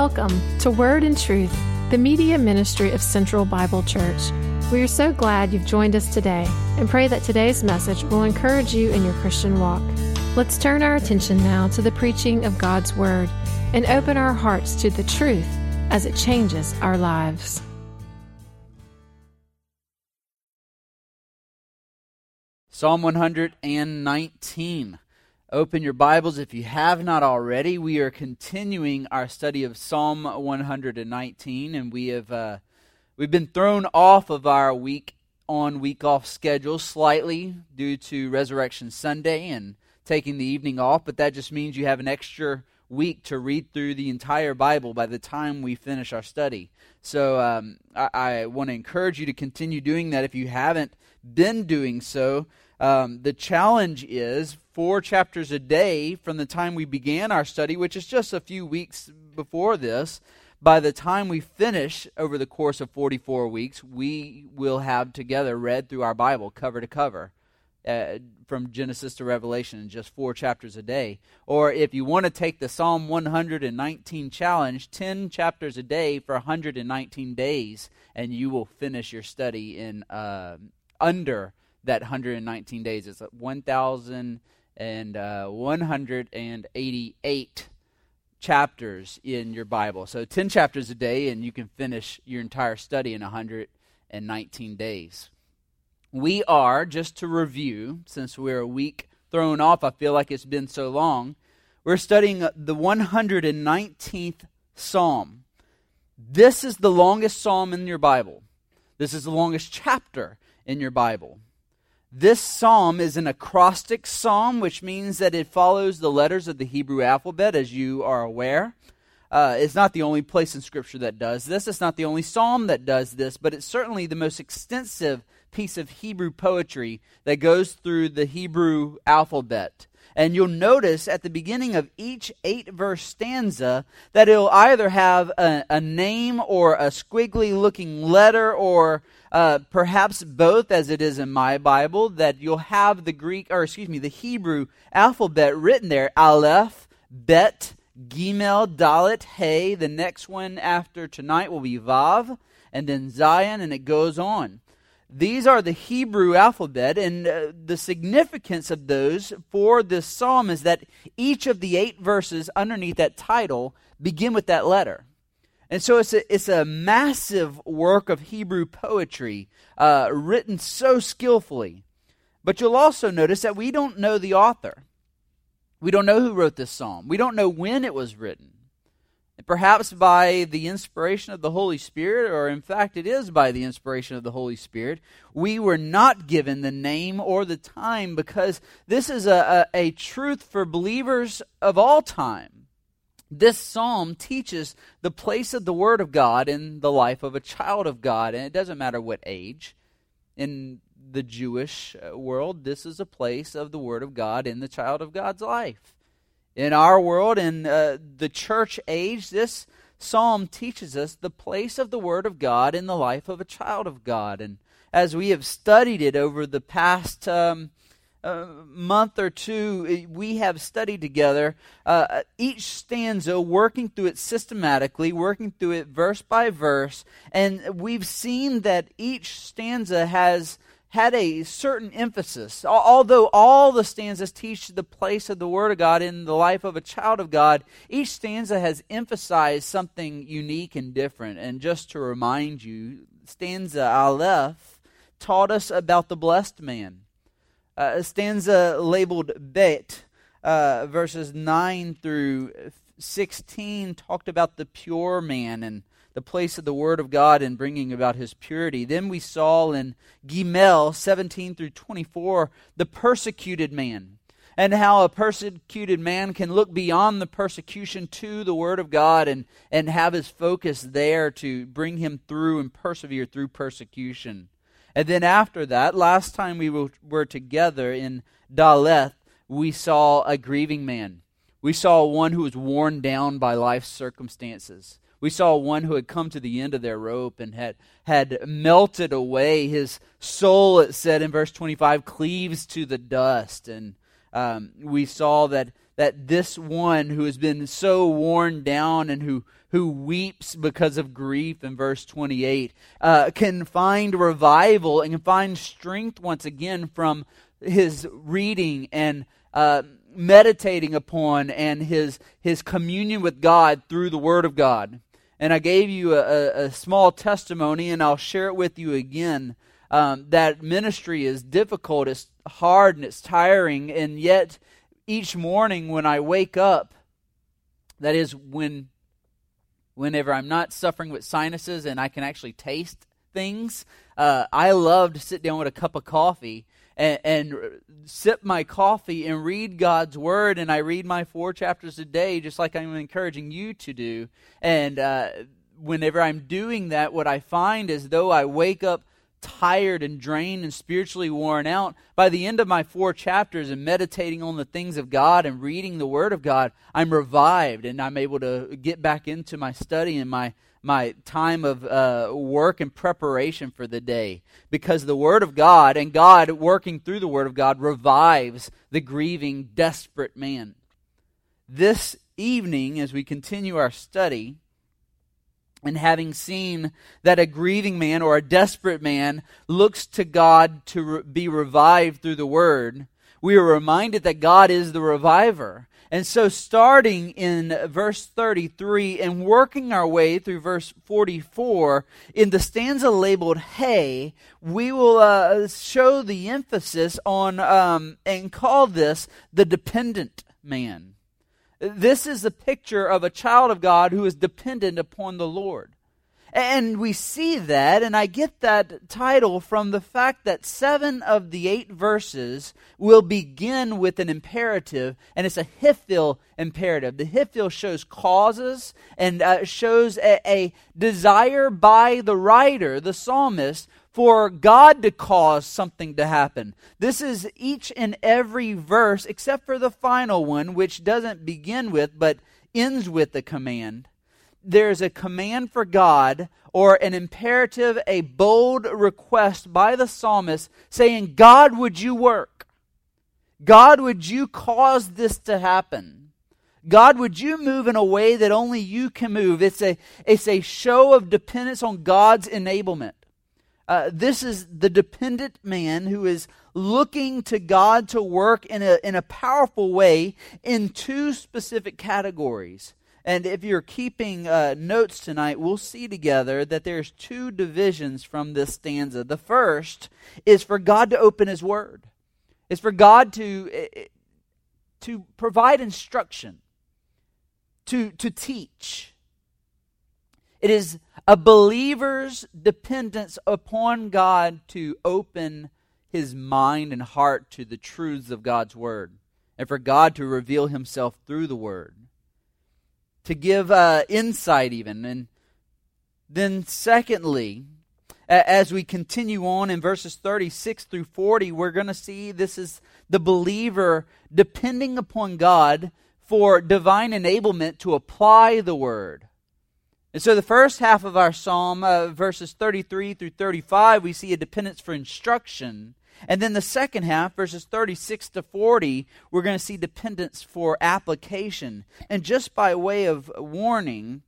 Welcome to Word and Truth, the media ministry of Central Bible Church. We are so glad you've joined us today and pray that today's message will encourage you in your Christian walk. Let's turn our attention now to the preaching of God's Word and open our hearts to the truth as it changes our lives. Psalm 119. Open your Bibles if you have not already. We are continuing our study of Psalm 119, and we've been thrown off of our week-on, week-off schedule slightly due to Resurrection Sunday and taking the evening off, but that just means you have an extra week to read through the entire Bible by the time we finish our study. So I want to encourage you to continue doing that if you haven't been doing so. The challenge is 4 chapters a day from the time we began our study, which is just a few weeks before this. By the time we finish over the course of 44 weeks, we will have together read through our Bible cover to cover from Genesis to Revelation in just 4 chapters a day. Or if you want to take the Psalm 119 challenge, 10 chapters a day for 119 days, and you will finish your study in under that 119 days. It's 1,188 chapters in your Bible. So 10 chapters a day, and you can finish your entire study in 119 days. We are, just to review, since we're a week thrown off, I feel like it's been so long, we're studying the 119th Psalm. This is the longest psalm in your Bible. This is the longest chapter in your Bible. This psalm is an acrostic psalm, which means that it follows the letters of the Hebrew alphabet, as you are aware. It's not the only place in Scripture that does this. It's not the only psalm that does this, but it's certainly the most extensive piece of Hebrew poetry that goes through the Hebrew alphabet. And you'll notice at the beginning of each 8-verse stanza that it'll either have a name or a squiggly-looking letter, or perhaps both, as it is in my Bible, that you'll have the Hebrew alphabet written there: Aleph, Bet, Gimel, Dalet, Hey. The next one after tonight will be Vav, and then Zion, and it goes on. These are the Hebrew alphabet, and the significance of those for this psalm is that each of the 8 verses underneath that title begin with that letter. And so it's a massive work of Hebrew poetry, written so skillfully. But you'll also notice that we don't know the author. We don't know who wrote this psalm. We don't know when it was written. Perhaps by the inspiration of the Holy Spirit, or in fact it is by the inspiration of the Holy Spirit, we were not given the name or the time, because this is a truth for believers of all time. This psalm teaches the place of the Word of God in the life of a child of God, and it doesn't matter what age. In the Jewish world, this is a place of the Word of God in the child of God's life. In our world, in the church age, this psalm teaches us the place of the Word of God in the life of a child of God. And as we have studied it over the past month or two, we have studied together each stanza, working through it systematically, working through it verse by verse. And we've seen that each stanza has had a certain emphasis. Although all the stanzas teach the place of the Word of God in the life of a child of God, each stanza has emphasized something unique and different. And just to remind you, stanza Aleph taught us about the blessed man. Stanza labeled Bet, verses 9 through 16, talked about the pure man and the place of the Word of God in bringing about His purity. Then we saw in Gimel 17 through 24 the persecuted man, and how a persecuted man can look beyond the persecution to the Word of God and have his focus there to bring him through and persevere through persecution. And then after that, last time we were together in Daleth, we saw a grieving man. We saw one who was worn down by life's circumstances. We saw one who had come to the end of their rope and had melted away. His soul, it said in verse 25, cleaves to the dust. And we saw that that this one who has been so worn down and who weeps because of grief in verse 28 can find revival and can find strength once again from his reading and meditating upon and his communion with God through the Word of God. And I gave you a small testimony, and I'll share it with you again. That ministry is difficult, it's hard, and it's tiring, and yet each morning when I wake up, that is whenever I'm not suffering with sinuses and I can actually taste things, I love to sit down with a cup of coffee and sip my coffee and read God's Word, and I read my 4 chapters a day, just like I'm encouraging you to do. And whenever I'm doing that, what I find is though I wake up tired and drained and spiritually worn out, by the end of my 4 chapters and meditating on the things of God and reading the Word of God, I'm revived and I'm able to get back into my study and my time of work and preparation for the day, because the Word of God and God working through the Word of God revives the grieving, desperate man. This evening, as we continue our study, and having seen that a grieving man or a desperate man looks to God to be revived through the Word, we are reminded that God is the reviver. And so starting in verse 33 and working our way through verse 44, in the stanza labeled Hey, we will show the emphasis on and call this the dependent man. This is a picture of a child of God who is dependent upon the Lord. And we see that, and I get that title from the fact that 7 of the 8 verses will begin with an imperative, and it's a Hiphil imperative. The Hiphil shows causes and shows a desire by the writer, the psalmist, for God to cause something to happen. This is each and every verse, except for the final one, which doesn't begin with, but ends with the command. There's a command for God, or an imperative, a bold request by the psalmist saying, God, would you work? God, would you cause this to happen? God, would you move in a way that only you can move? It's a show of dependence on God's enablement. This is the dependent man who is looking to God to work in a powerful way in 2 specific categories. And if you're keeping notes tonight, we'll see together that there's 2 divisions from this stanza. The first is for God to open His Word. It's for God to provide instruction, to teach. It is a believer's dependence upon God to open his mind and heart to the truths of God's Word, and for God to reveal Himself through the Word, to give insight even. And then secondly, as we continue on in verses 36 through 40, we're going to see this is the believer depending upon God for divine enablement to apply the Word. And so the first half of our psalm, verses 33 through 35, we see a dependence for instruction. And then the second half, verses 36 to 40, we're going to see dependence for application. And just by way of warning,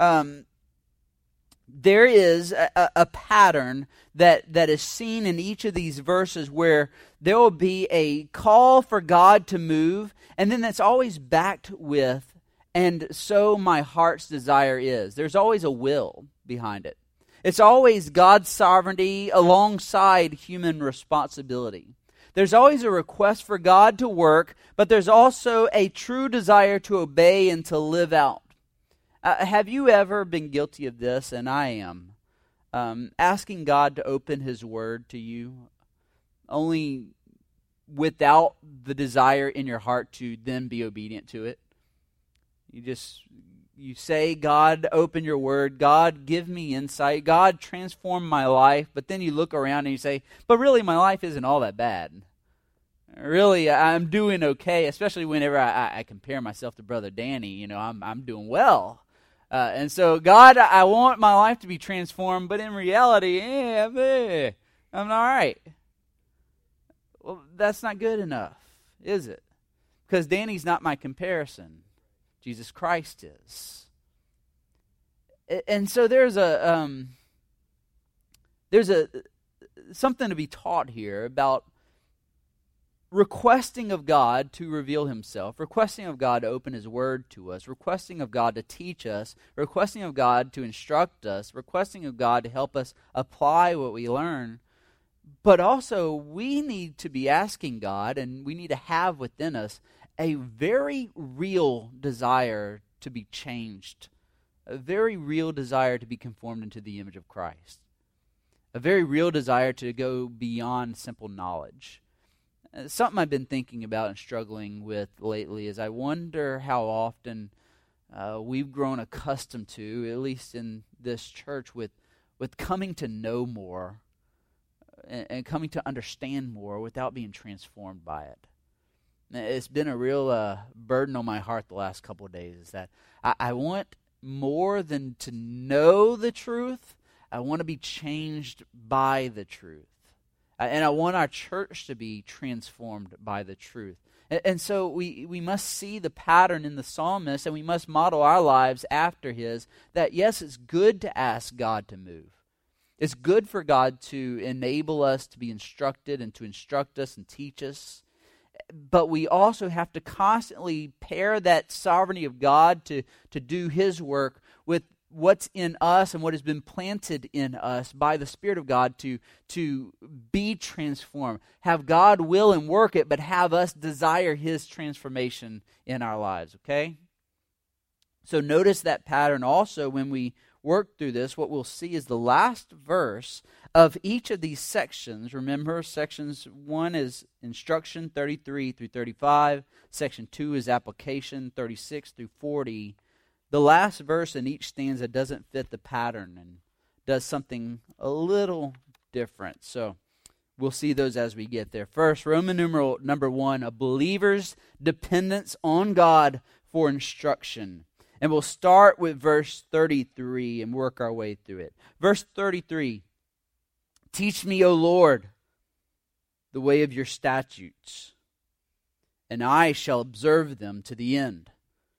there is a pattern that is seen in each of these verses where there will be a call for God to move, and then that's always backed with, and so my heart's desire is. There's always a will behind it. It's always God's sovereignty alongside human responsibility. There's always a request for God to work, but there's also a true desire to obey and to live out. Have you ever been guilty of this? And I am. Asking God to open His Word to you, only without the desire in your heart to then be obedient to it. You say, God, open your Word. God, give me insight. God, transform my life. But then you look around and you say, but really my life isn't all that bad. Really, I'm doing okay, especially whenever I compare myself to Brother Danny. I'm doing well. And so, God, I want my life to be transformed, but in reality, I'm all right. Well, that's not good enough, is it? because Danny's not my comparison. Jesus Christ is. And so there's something to be taught here about requesting of God to reveal himself, requesting of God to open his word to us, requesting of God to teach us, requesting of God to instruct us, requesting of God to help us apply what we learn. But also, we need to be asking God, and we need to have within us a very real desire to be changed, a very real desire to be conformed into the image of Christ, a very real desire to go beyond simple knowledge. Something I've been thinking about and struggling with lately is I wonder how often we've grown accustomed to, at least in this church, with coming to know more and coming to understand more without being transformed by it. It's been a real burden on my heart the last couple of days, is that I want more than to know the truth. I want to be changed by the truth. And I want our church to be transformed by the truth. And so we must see the pattern in the psalmist, and we must model our lives after his, that yes, it's good to ask God to move. It's good for God to enable us to be instructed and to instruct us and teach us. But we also have to constantly pair that sovereignty of God to do his work with what's in us and what has been planted in us by the Spirit of God to be transformed. Have God will and work it, but have us desire his transformation in our lives, okay? So notice that pattern also when we work through this. What we'll see is the last verse of each of these sections. Remember, sections 1 is instruction, 33 through 35. Section 2 is application, 36 through 40. The last verse in each stanza doesn't fit the pattern and does something a little different. So we'll see those as we get there. First, Roman numeral number 1, a believer's dependence on God for instruction. And we'll start with verse 33 and work our way through it. Verse 33, teach me, O Lord, the way of your statutes, and I shall observe them to the end.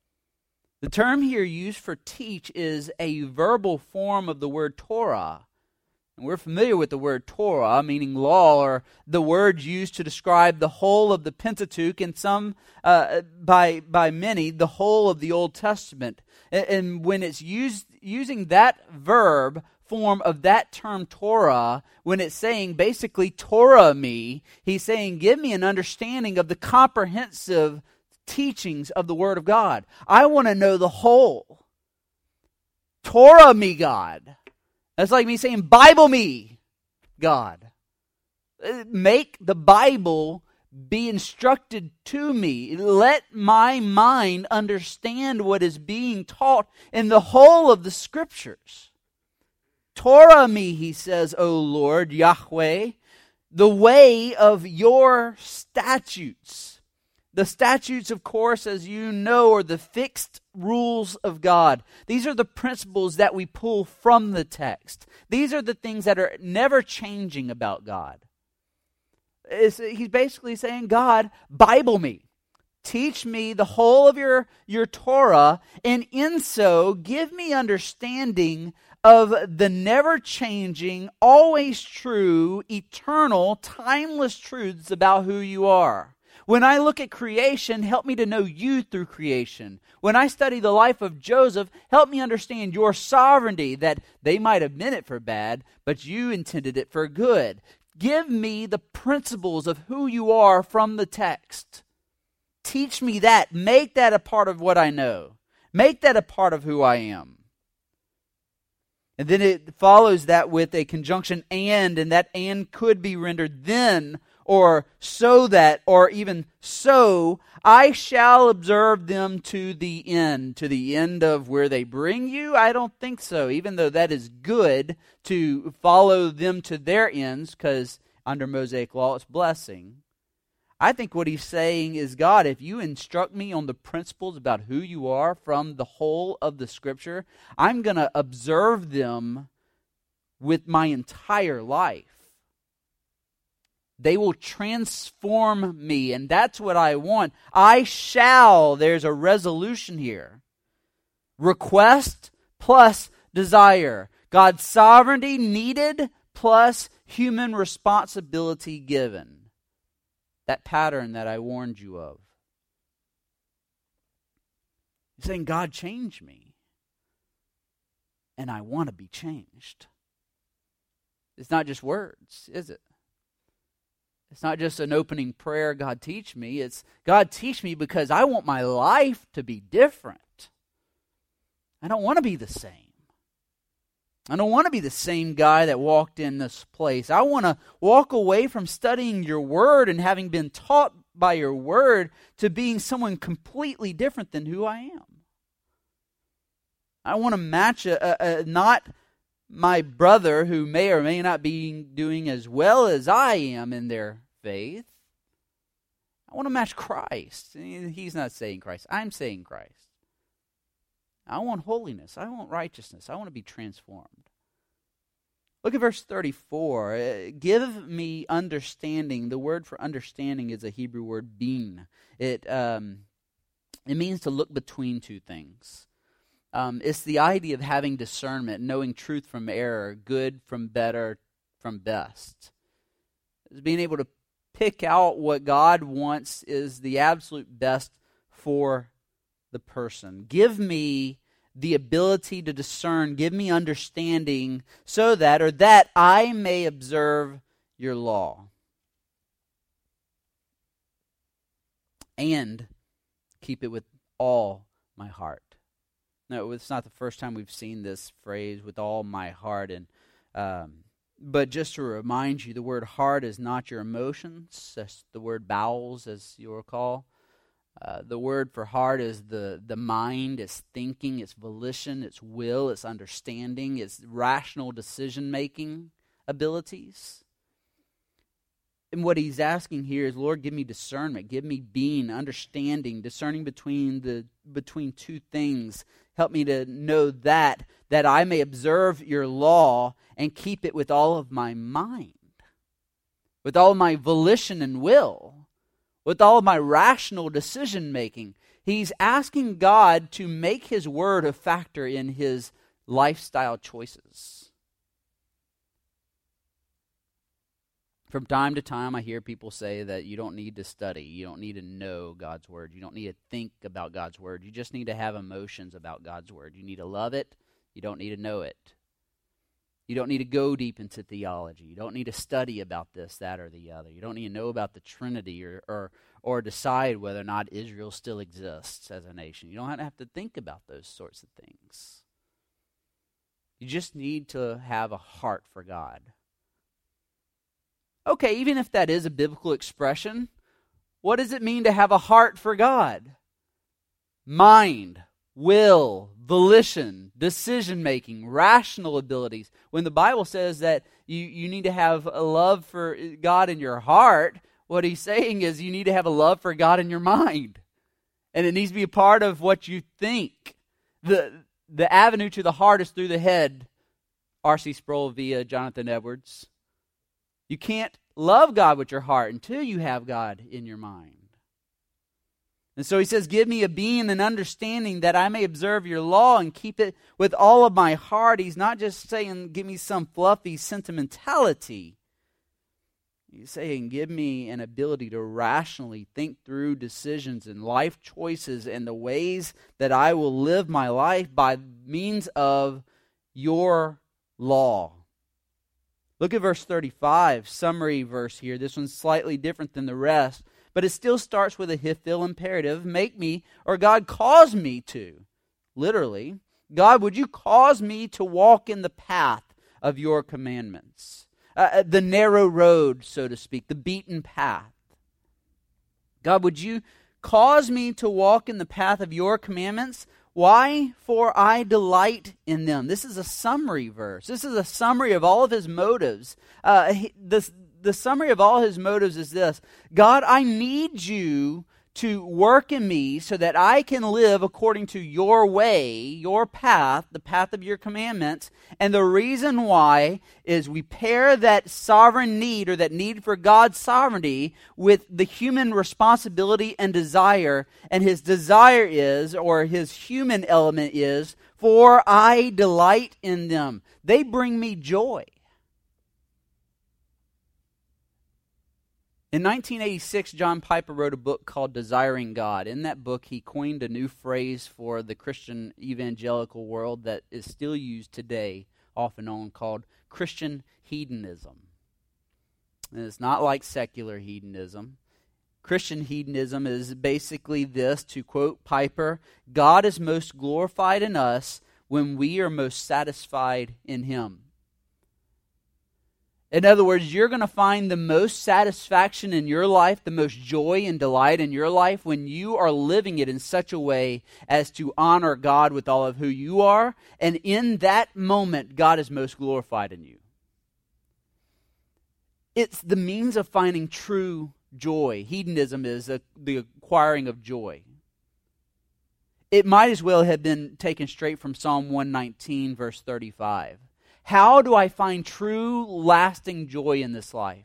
The term here used for teach is a verbal form of the word Torah. And we're familiar with the word Torah, meaning law, or the word used to describe the whole of the Pentateuch, and some, by many, the whole of the Old Testament. And when it's using that verb form of that term Torah, when it's saying basically Torah me, he's saying give me an understanding of the comprehensive teachings of the Word of God. I want to know the whole. Torah me, God. That's like me saying, Bible me, God. Make the Bible be instructed to me. Let my mind understand what is being taught in the whole of the Scriptures. Torah me, he says, O Lord, Yahweh, the way of your statutes. The statutes, of course, as you know, are the fixed rules of God. These are the principles that we pull from the text. These are the things that are never changing about God. He's basically saying, God, Bible me. Teach me the whole of your Torah, and in so, give me understanding of the never-changing, always true, eternal, timeless truths about who you are. When I look at creation, help me to know you through creation. When I study the life of Joseph, help me understand your sovereignty, that they might have meant it for bad, but you intended it for good. Give me the principles of who you are from the text. Teach me that. Make that a part of what I know. Make that a part of who I am. And then it follows that with a conjunction and that and could be rendered then, or so that, or even so, I shall observe them to the end of where they bring you. I don't think so, even though that is good to follow them to their ends, because under Mosaic law it's blessing. I think what he's saying is, God, if you instruct me on the principles about who you are from the whole of the Scripture, I'm going to observe them with my entire life. They will transform me, and that's what I want. I shall, there's a resolution here. Request plus desire. God's sovereignty needed plus human responsibility given. That pattern that I warned you of. He's saying, God, change me. And I want to be changed. It's not just words, is it? It's not just an opening prayer, God teach me. It's, God teach me because I want my life to be different. I don't want to be the same. I don't want to be the same guy that walked in this place. I want to walk away from studying your word and having been taught by your word to being someone completely different than who I am. I want to match not my brother who may or may not be doing as well as I am in their faith. I want to match Christ. He's not saying Christ. I'm saying Christ. I want holiness. I want righteousness. I want to be transformed. Look at verse 34. Give me understanding. The word for understanding is a Hebrew word, bin. It means to look between two things. It's the idea of having discernment, knowing truth from error, good from better, from best. It's being able to pick out what God wants is the absolute best for the person. Give me the ability to discern, give me understanding so that, or that I may observe your law. And keep it with all my heart. No, it's not the first time we've seen this phrase, with all my heart. But just to remind you, the word heart is not your emotions. That's the word bowels, as you'll recall. The word for heart is the mind, it's thinking, it's volition, it's will, it's understanding, it's rational decision-making abilities. And what he's asking here is, Lord, give me discernment, give me being, understanding, discerning between two things. Help me to know that I may observe your law and keep it with all of my mind, with all of my volition and will, with all of my rational decision-making. He's asking God to make his word a factor in his lifestyle choices. From time to time, I hear people say that you don't need to study. You don't need to know God's word. You don't need to think about God's word. You just need to have emotions about God's word. You need to love it. You don't need to know it. You don't need to go deep into theology. You don't need to study about this, that, or the other. You don't need to know about the Trinity or decide whether or not Israel still exists as a nation. You don't have to think about those sorts of things. You just need to have a heart for God. Okay, even if that is a biblical expression, what does it mean to have a heart for God? Mind, will, volition, decision-making, rational abilities. When the Bible says that you need to have a love for God in your heart, what he's saying is you need to have a love for God in your mind. And it needs to be a part of what you think. The avenue to the heart is through the head. R.C. Sproul via Jonathan Edwards. You can't love God with your heart until you have God in your mind. And so he says, give me a being and understanding that I may observe your law and keep it with all of my heart. He's not just saying, give me some fluffy sentimentality. He's saying, give me an ability to rationally think through decisions and life choices and the ways that I will live my life by means of your law. Look at verse 35, summary verse here. This one's slightly different than the rest, but it still starts with a hifil imperative. Make me, or God cause me to. Literally, God, would you cause me to walk in the path of your commandments? The narrow road, so to speak, the beaten path. God, would you cause me to walk in the path of your commandments? Why? For I delight in them. This is a summary verse. This is a summary of all of his motives. The summary of all his motives is this. God, I need you to work in me so that I can live according to your way, your path, the path of your commandments. And the reason why is we pair that sovereign need, or that need for God's sovereignty, with the human responsibility and desire. And his desire is, or his human element is, for I delight in them. They bring me joy. In 1986, John Piper wrote a book called Desiring God. In that book, he coined a new phrase for the Christian evangelical world that is still used today, off and on, called Christian hedonism. And it's not like secular hedonism. Christian hedonism is basically this, to quote Piper, God is most glorified in us when we are most satisfied in Him. In other words, you're going to find the most satisfaction in your life, the most joy and delight in your life when you are living it in such a way as to honor God with all of who you are. And in that moment, God is most glorified in you. It's the means of finding true joy. Hedonism is the acquiring of joy. It might as well have been taken straight from Psalm 119, verse 35. How do I find true, lasting joy in this life?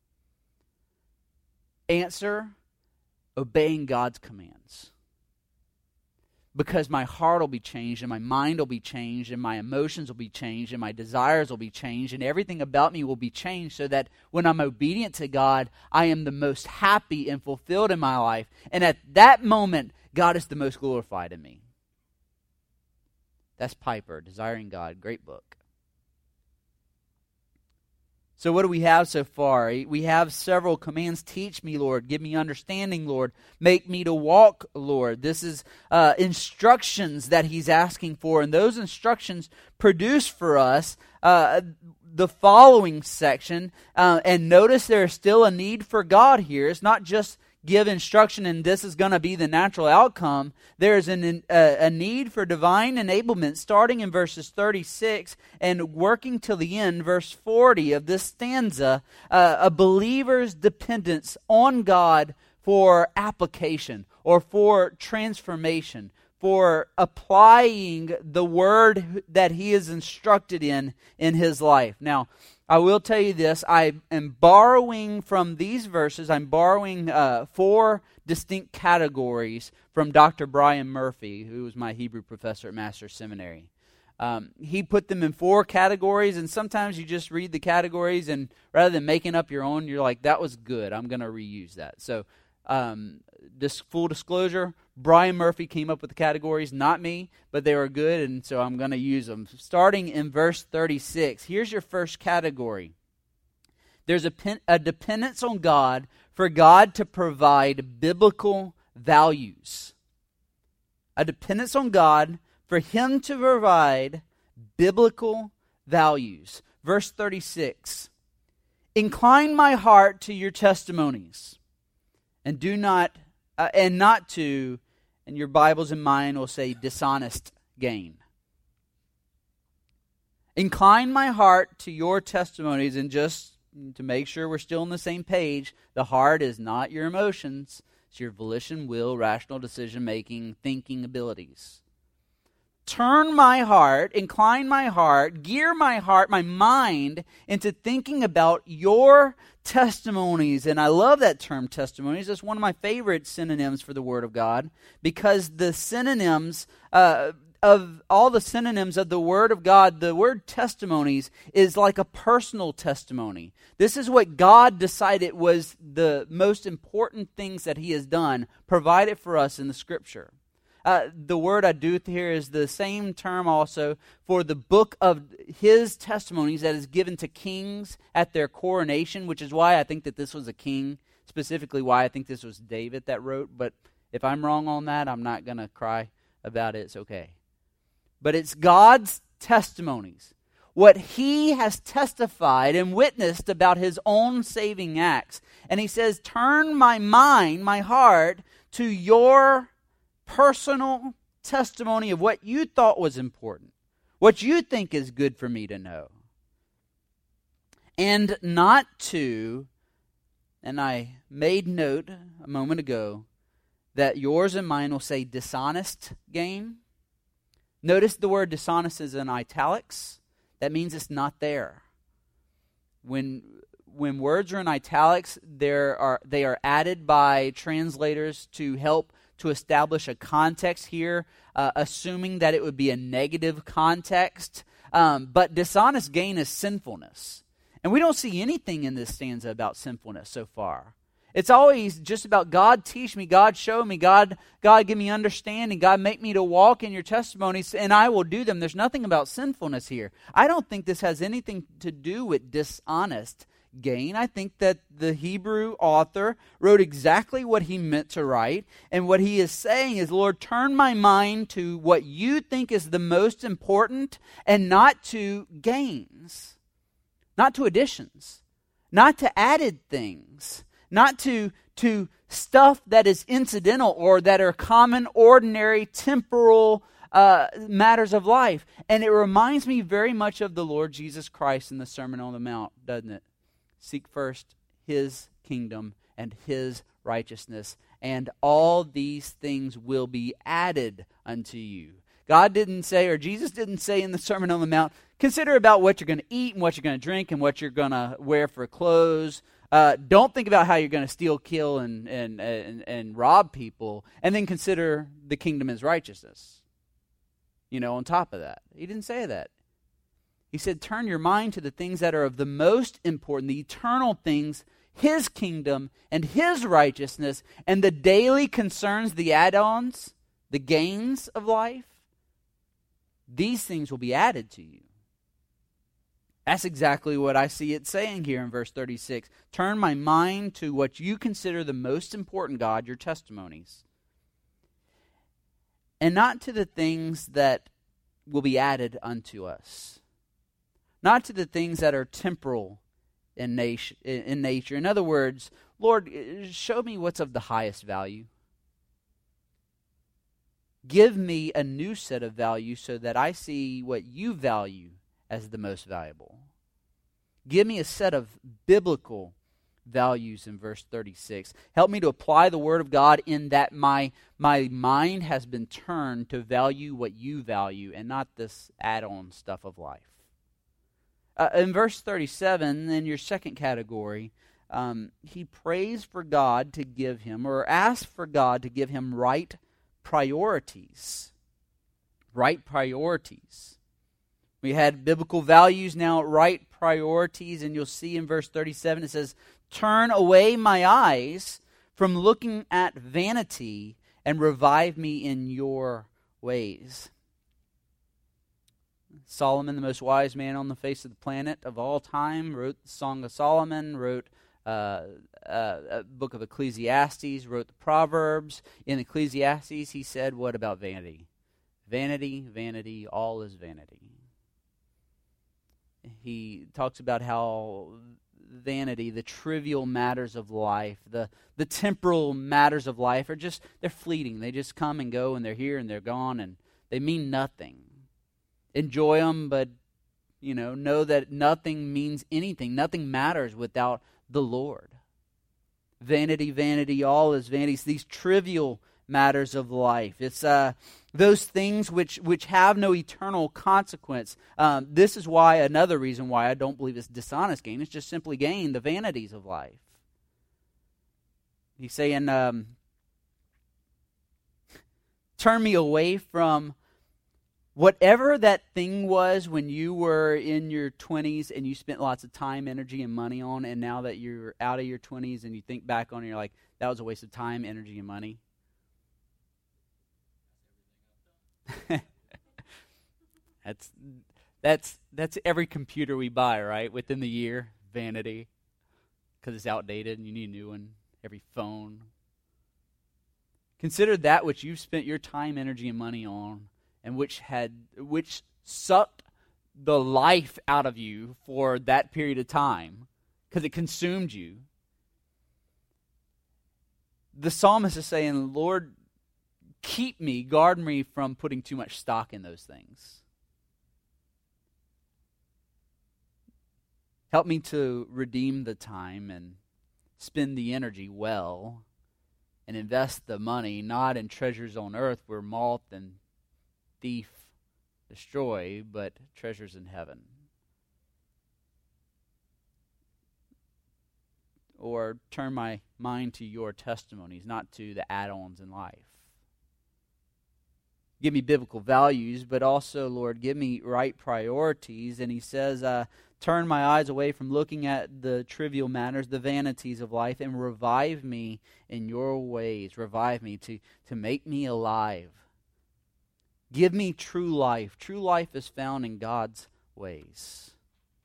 Answer, obeying God's commands. Because my heart will be changed, and my mind will be changed, and my emotions will be changed, and my desires will be changed, and everything about me will be changed, so that when I'm obedient to God, I am the most happy and fulfilled in my life. And at that moment, God is the most glorified in me. That's Piper, Desiring God. Great book. So what do we have so far? We have several commands. Teach me, Lord. Give me understanding, Lord. Make me to walk, Lord. This is instructions that he's asking for. And those instructions produce for us the following section. And notice there is still a need for God here. It's not just give instruction and this is going to be the natural outcome. There's a need for divine enablement starting in verses 36 and working till the end, verse 40 of this stanza, a believer's dependence on God for application or for transformation, for applying the word that he is instructed in his life. Now, I will tell you this, I am borrowing from these verses, I'm borrowing 4 distinct categories from Dr. Brian Murphy, who was my Hebrew professor at Master's Seminary. He put them in 4 categories, and sometimes you just read the categories, and rather than making up your own, you're like, that was good, I'm going to reuse that. So, this full disclosure, Brian Murphy came up with the categories, not me, but they were good, and so I'm going to use them. Starting in verse 36, here's your first category. There's a dependence on God for God to provide biblical values. A dependence on God for Him to provide biblical values. Verse 36, incline my heart to your testimonies, and do not, and not to, and your Bibles and mine will say dishonest gain. Incline my heart to your testimonies, and just to make sure we're still on the same page, the heart is not your emotions, it's your volition, will, rational decision-making, thinking abilities. Turn my heart, incline my heart, gear my heart, my mind into thinking about your testimonies. And I love that term, testimonies. It's one of my favorite synonyms for the Word of God, because the synonyms of all the synonyms of the Word of God, the word testimonies is like a personal testimony. This is what God decided was the most important things that He has done, provided for us in the Scripture. The word aduth here is the same term also for the book of His testimonies that is given to kings at their coronation, which is why I think that this was a king, specifically why I think this was David that wrote. But if I'm wrong on that, I'm not going to cry about it. It's okay. But it's God's testimonies, what He has testified and witnessed about His own saving acts. And He says, turn my mind, my heart, to your personal testimony of what you thought was important, what you think is good for me to know. And not to, and I made note a moment ago, that yours and mine will say dishonest gain. Notice the word dishonest is in italics. That means it's not there. When words are in italics, they are added by translators to help to establish a context here, assuming that it would be a negative context. But dishonest gain is sinfulness. And we don't see anything in this stanza about sinfulness so far. It's always just about God teach me, God show me, God give me understanding, God make me to walk in your testimonies, and I will do them. There's nothing about sinfulness here. I don't think this has anything to do with dishonest gain. I think that the Hebrew author wrote exactly what he meant to write, and what he is saying is, Lord, turn my mind to what you think is the most important, and not to gains, not to additions, not to added things, not to stuff that is incidental or that are common, ordinary, temporal matters of life. And it reminds me very much of the Lord Jesus Christ in the Sermon on the Mount, doesn't it? Seek first His kingdom and His righteousness, and all these things will be added unto you. God didn't say, or Jesus didn't say in the Sermon on the Mount, consider about what you're going to eat and what you're going to drink and what you're going to wear for clothes. Don't think about how you're going to steal, kill, and rob people, and then consider the kingdom as righteousness. On top of that. He didn't say that. He said, turn your mind to the things that are of the most important, the eternal things, His kingdom and His righteousness, and the daily concerns, the add-ons, the gains of life. These things will be added to you. That's exactly what I see it saying here in verse 36. Turn my mind to what you consider the most important, God, your testimonies. And not to the things that will be added unto us. Not to the things that are temporal in nature. In other words, Lord, show me what's of the highest value. Give me a new set of values so that I see what you value as the most valuable. Give me a set of biblical values in verse 36. Help me to apply the Word of God in that my mind has been turned to value what you value and not this add-on stuff of life. In verse 37, in your second category, he prays for God to give him, or asks for God to give him right priorities. Right priorities. We had biblical values, now right priorities, and you'll see in verse 37 it says, turn away my eyes from looking at vanity and revive me in your ways. Solomon, the most wise man on the face of the planet of all time, wrote the Song of Solomon, wrote a book of Ecclesiastes, wrote the Proverbs. In Ecclesiastes, he said, what about vanity? Vanity, vanity, all is vanity. He talks about how vanity, the trivial matters of life, the temporal matters of life they're fleeting. They just come and go, and they're here and they're gone, and they mean nothing. Enjoy them, but know that nothing means anything. Nothing matters without the Lord. Vanity, vanity, all is vanity. It's these trivial matters of life. It's those things which have no eternal consequence. This is why, another reason why I don't believe it's dishonest gain. It's just simply gain, the vanities of life. He's saying, turn me away from whatever that thing was when you were in your 20s and you spent lots of time, energy, and money on, and now that you're out of your 20s and you think back on it, you're like, that was a waste of time, energy, and money. That's every computer we buy, right? Within the year, vanity, because it's outdated and you need a new one. Every phone. Consider that which you've spent your time, energy, and money on, and which sucked the life out of you for that period of time, because it consumed you. The psalmist is saying, Lord, keep me, guard me from putting too much stock in those things. Help me to redeem the time and spend the energy well and invest the money not in treasures on earth where moth and thief destroy, but treasures in heaven. Or turn my mind to your testimonies, not to the add-ons in life. Give me biblical values, but also, Lord, give me right priorities. And he says, turn my eyes away from looking at the trivial matters, the vanities of life, and revive me in your ways. Revive me to make me alive. Give me true life. True life is found in God's ways.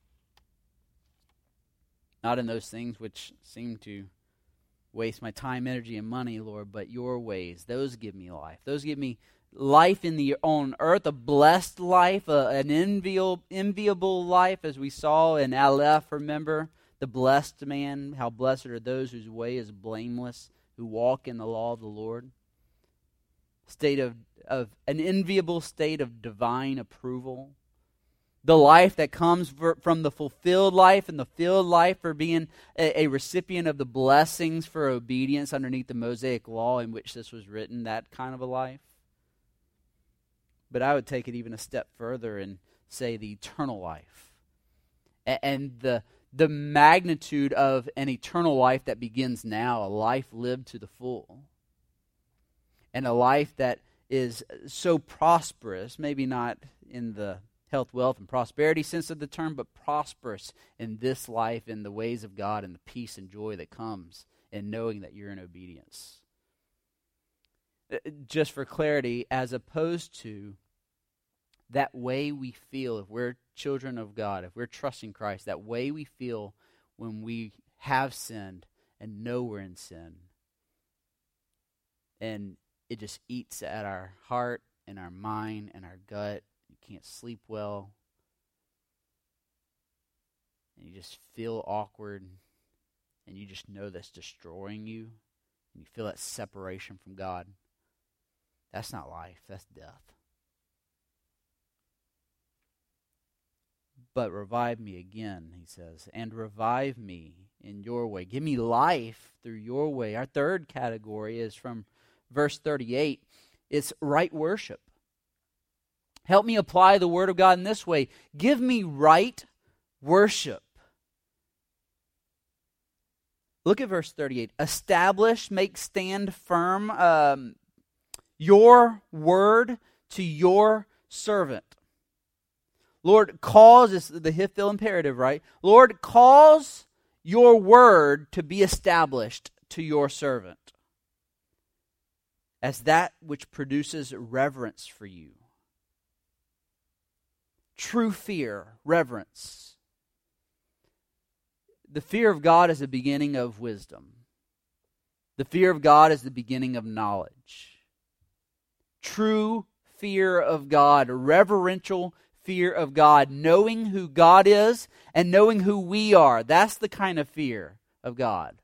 Not in those things which seem to waste my time, energy, and money, Lord, but your ways. Those give me life. Those give me life on earth, a blessed life, an enviable life, as we saw in Aleph, remember? The blessed man, how blessed are those whose way is blameless, who walk in the law of the Lord. State of an enviable state of divine approval. The life that comes from the fulfilled life and the filled life for being a recipient of the blessings for obedience underneath the Mosaic law in which this was written, that kind of a life. But I would take it even a step further and say the eternal life. And the magnitude of an eternal life that begins now, a life lived to the full. And a life that is so prosperous, maybe not in the health, wealth, and prosperity sense of the term, but prosperous in this life, in the ways of God, and the peace and joy that comes in knowing that you're in obedience. Just for clarity, as opposed to that way we feel if we're children of God, if we're trusting Christ, that way we feel when we have sinned and know we're in sin. And it just eats at our heart and our mind and our gut. You can't sleep well. And you just feel awkward. And you just know that's destroying you. And you feel that separation from God. That's not life. That's death. But revive me again, he says, and revive me in your way. Give me life through your way. Our third category is from verse 38. It's right worship. Help me apply the word of God in this way. Give me right worship. Look at verse 38. Establish, make stand firm your word to your servant. Lord, cause, is the Hiphil imperative, right? Lord, cause your word to be established to your servant as that which produces reverence for you. True fear, reverence. The fear of God is the beginning of wisdom. The fear of God is the beginning of knowledge. True fear of God, reverential fear of God, knowing who God is and knowing who we are. That's the kind of fear of God.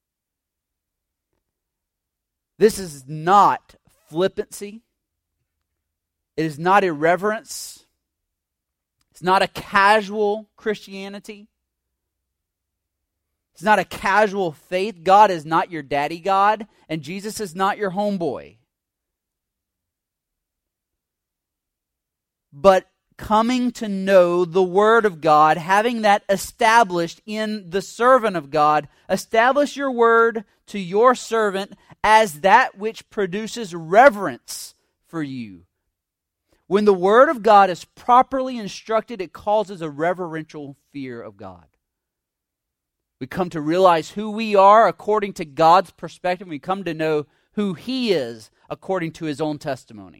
This is not flippancy. It is not irreverence. It's not a casual Christianity. It's not a casual faith. God is not your daddy God, and Jesus is not your homeboy. But coming to know the Word of God, having that established in the servant of God, establish your word to your servant as that which produces reverence for you. When the Word of God is properly instructed, it causes a reverential fear of God. We come to realize who we are according to God's perspective. We come to know who He is according to His own testimony.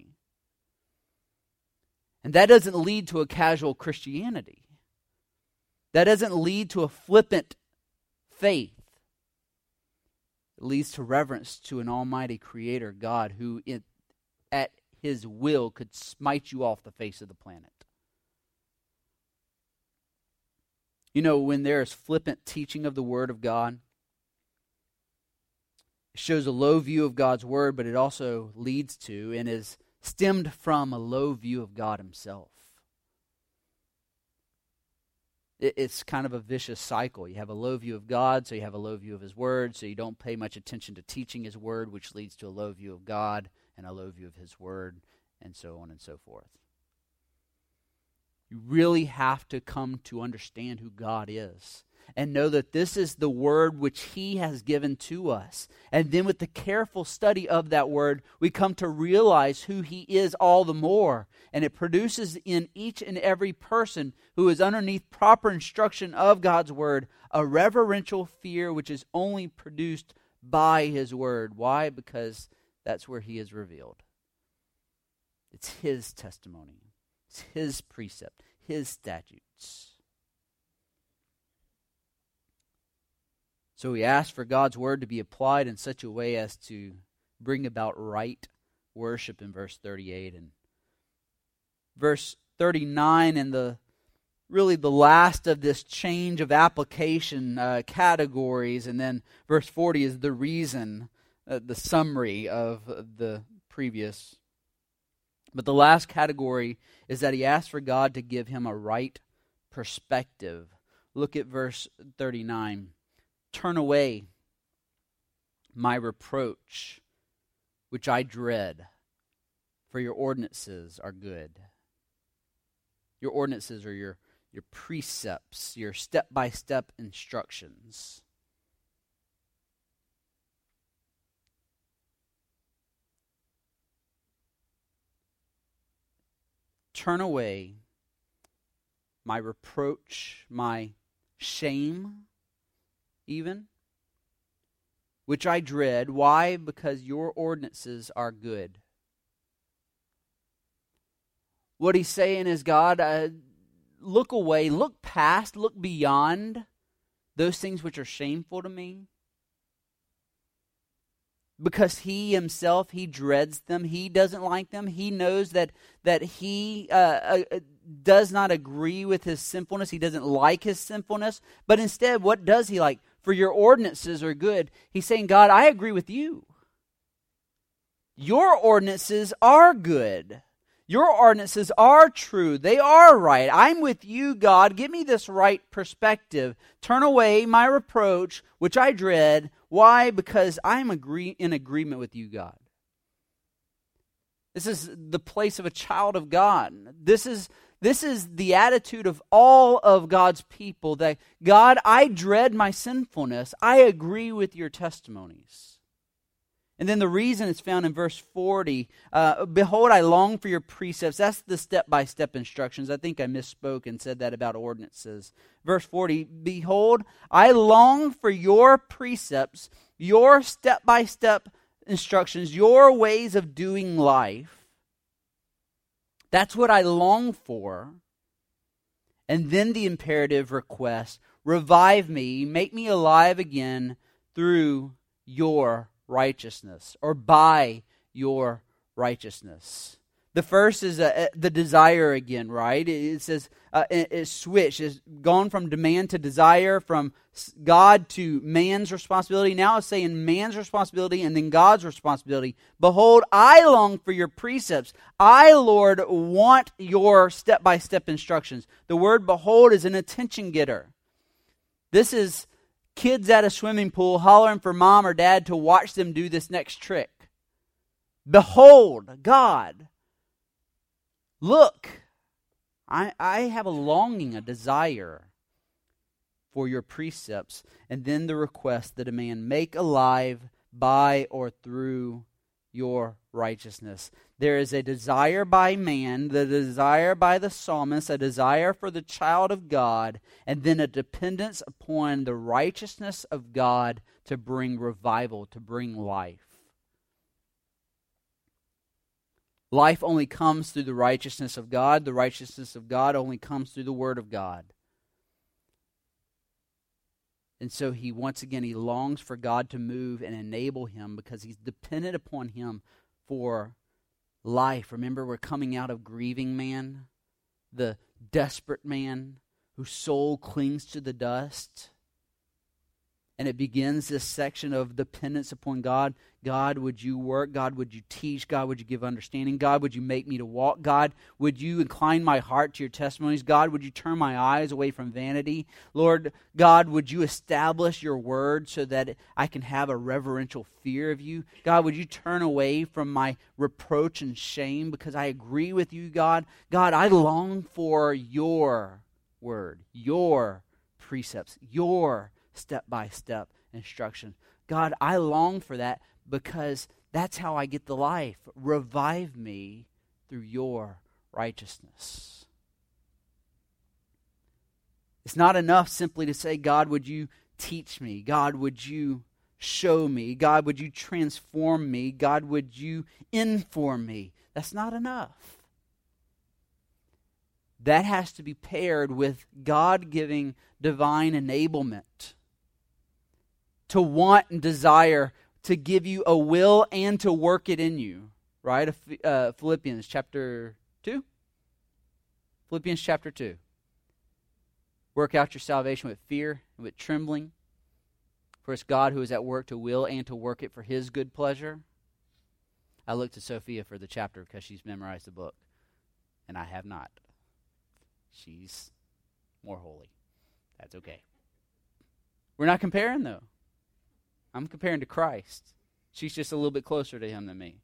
And that doesn't lead to a casual Christianity. That doesn't lead to a flippant faith. It leads to reverence to an almighty creator God who at His will could smite you off the face of the planet. You know, when there is flippant teaching of the Word of God, it shows a low view of God's Word, but it also leads to and is stemmed from a low view of God Himself. It's kind of a vicious cycle. You have a low view of God, so you have a low view of His Word, so you don't pay much attention to teaching His Word, which leads to a low view of God and a low view of His Word, and so on and so forth. You really have to come to understand who God is and know that this is the Word which He has given to us. And then with the careful study of that Word, we come to realize who He is all the more. And it produces in each and every person who is underneath proper instruction of God's Word a reverential fear which is only produced by His Word. Why? Because that's where He is revealed. It's His testimony. It's His precept, His statutes. So we ask for God's Word to be applied in such a way as to bring about right worship in verse 38. And verse 39 and the last of this change of application categories. And then verse 40 is the reason, the summary of the previous. But the last category is that he asks for God to give him a right perspective. Look at verse 39. Turn away my reproach, which I dread, for your ordinances are good. Your ordinances are your precepts, your step-by-step instructions. Turn away my reproach, my shame, even, which I dread. Why? Because your ordinances are good. What he's saying is, God, look away, look past, look beyond those things which are shameful to me. Because he himself, he dreads them. He doesn't like them. He knows that he does not agree with his sinfulness. He doesn't like his sinfulness. But instead, what does he like? For your ordinances are good. He's saying, God, I agree with you. Your ordinances are good. Your ordinances are true. They are right. I'm with you, God. Give me this right perspective. Turn away my reproach, which I dread. Why? Because I'm in agreement with you, God. This is the place of a child of God. This is the attitude of all of God's people, that God, I dread my sinfulness. I agree with your testimonies. And then the reason is found in verse 40. Behold, I long for your precepts. That's the step-by-step instructions. I think I misspoke and said that about ordinances. Verse 40, behold, I long for your precepts, your step-by-step instructions, your ways of doing life. That's what I long for. And then the imperative request, revive me, make me alive again through your righteousness, or by your righteousness. The first is the desire again, right? It says it's switched. It's gone from demand to desire, from God to man's responsibility. Now it's saying man's responsibility and then God's responsibility. Behold, I long for your precepts. I, Lord, want your step-by-step instructions. The word behold is an attention getter. This is kids at a swimming pool hollering for mom or dad to watch them do this next trick. Behold, God. Look, I have a longing, a desire for your precepts. And then the request, the demand, make alive by or through your righteousness. There is a desire by man, the desire by the psalmist, a desire for the child of God, and then a dependence upon the righteousness of God to bring revival, to bring life. Life only comes through the righteousness of God. The righteousness of God only comes through the Word of God. And so he longs for God to move and enable him, because he's dependent upon him for life. Remember, we're coming out of grieving man, the desperate man whose soul clings to the dust. And it begins this section of dependence upon God. God, would you work? God, would you teach? God, would you give understanding? God, would you make me to walk? God, would you incline my heart to your testimonies? God, would you turn my eyes away from vanity? Lord, God, would you establish your word so that I can have a reverential fear of you? God, would you turn away from my reproach and shame because I agree with you, God? God, I long for your word, your precepts, your step-by-step instruction. God, I long for that because that's how I get the life. Revive me through your righteousness. It's not enough simply to say, God, would you teach me? God, would you show me? God, would you transform me? God, would you inform me? That's not enough. That has to be paired with God giving divine enablement to want and desire to give you a will and to work it in you, right? Philippians chapter 2. Philippians chapter 2. Work out your salvation with fear and with trembling, for it's God who is at work to will and to work it for his good pleasure. I looked to Sophia for the chapter because she's memorized the book, and I have not. She's more holy. That's okay. We're not comparing, though. I'm comparing to Christ. She's just a little bit closer to him than me.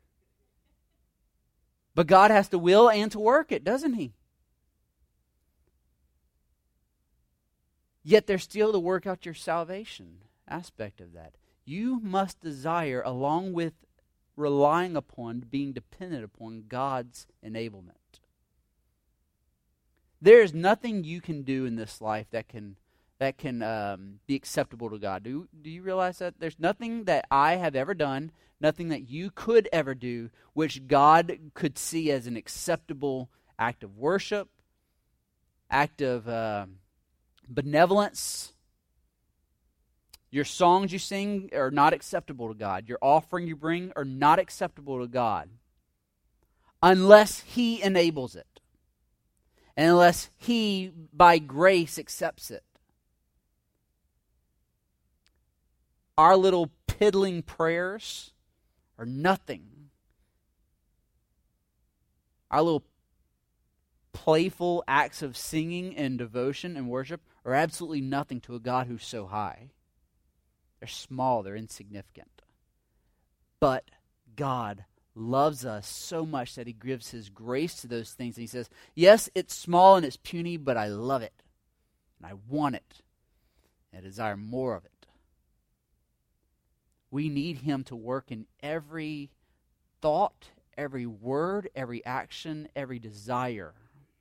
But God has to will and to work it, doesn't he? Yet there's still the work out your salvation aspect of that. You must desire, along with relying upon, being dependent upon God's enablement. There is nothing you can do in this life that can be acceptable to God. Do you realize that? There's nothing that I have ever done, nothing that you could ever do, which God could see as an acceptable act of worship, act of benevolence. Your songs you sing are not acceptable to God. Your offering you bring are not acceptable to God unless he enables it and unless he, by grace, accepts it. Our little piddling prayers are nothing. Our little playful acts of singing and devotion and worship are absolutely nothing to a God who's so high. They're small, they're insignificant. But God loves us so much that he gives his grace to those things. And he says, yes, it's small and it's puny, but I love it. And I want it. And I desire more of it. We need him to work in every thought, every word, every action, every desire.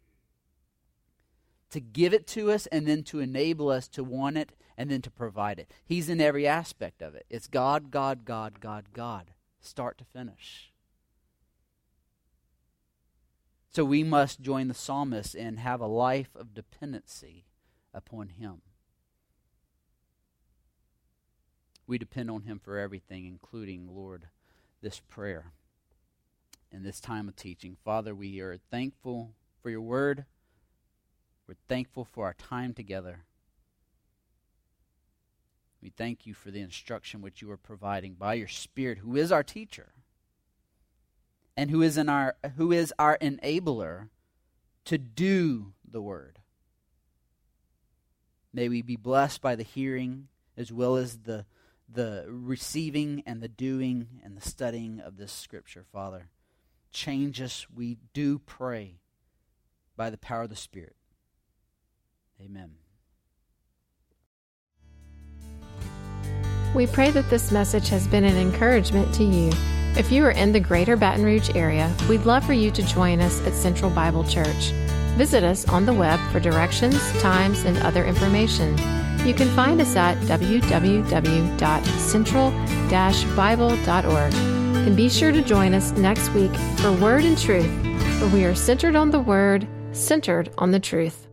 To give it to us and then to enable us to want it and then to provide it. He's in every aspect of it. It's God, God, God, God, God, start to finish. So we must join the psalmist and have a life of dependency upon him. We depend on him for everything, including, Lord, this prayer and this time of teaching. Father, we are thankful for your word. We're thankful for our time together. We thank you for the instruction which you are providing by your Spirit, who is our teacher and who is our enabler to do the word. May we be blessed by the hearing as well as the receiving and the doing and the studying of this scripture, Father. Change us, we do pray, by the power of the Spirit. Amen. We pray that this message has been an encouragement to you. If you are in the greater Baton Rouge area, we'd love for you to join us at Central Bible Church. Visit us on the web for directions, times, and other information. You can find us at www.central-bible.org. And be sure to join us next week for Word and Truth, where we are centered on the Word, centered on the truth.